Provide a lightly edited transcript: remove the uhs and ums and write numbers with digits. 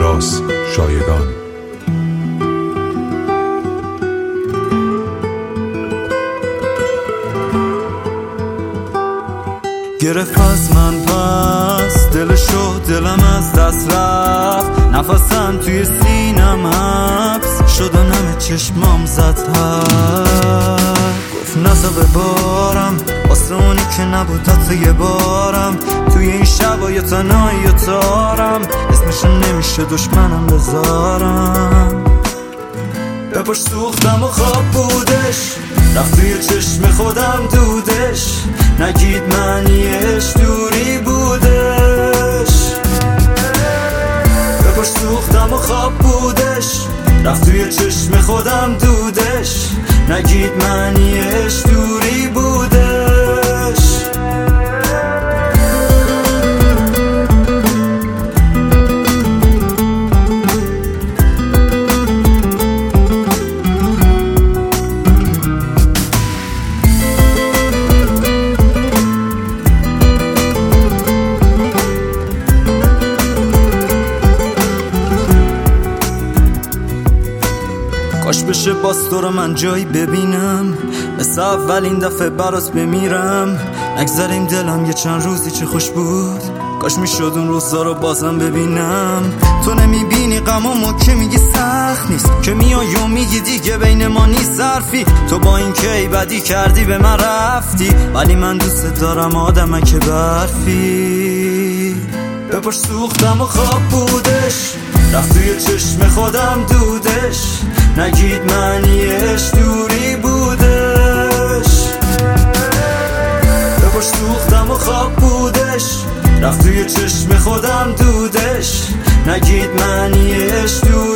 عباس شایگان. گرفت از من پس دلشو، دلم از دست رفت، نفسم توی سینم حبس شد و نم چشمام زد گفت نزا ببارم واسه اونی که نبود حتی یه بارم، توی این شبای تنهایی و تارم، اسمشو نمیشه دشمنم بذارم. بپاش سوختم و خواب بودش، رفت توی چشم خودم دودش، نگید معنیش دوری بودش. بپاش سوختم و خواب بودش، رفت توی چشم خودم دودش، نگید معنیش دوری بودش. کاش بشه باز تو رو من جایی ببینم، مثل اولین دفعه برات بمیرم، نگذاریم دلم یه چند روزی چه خوش بود، کاش میشد اون روزا رو بازم ببینم. تو نمیبینی غمامو که میگی سخت نیست، که میای و میگی دیگه بین ما نیست حرفی، تو با این که ای بدی کردی به من رفتی، ولی من دوست دارم آدمک برفی. بپاش سوختم و خواب بودش، رفت توی چشم خودم دودش، نگید معنیش دوری بودش. بپاش سوختم و خواب بودش، رفت توی چشم خودم دودش، نگید معنیش دوری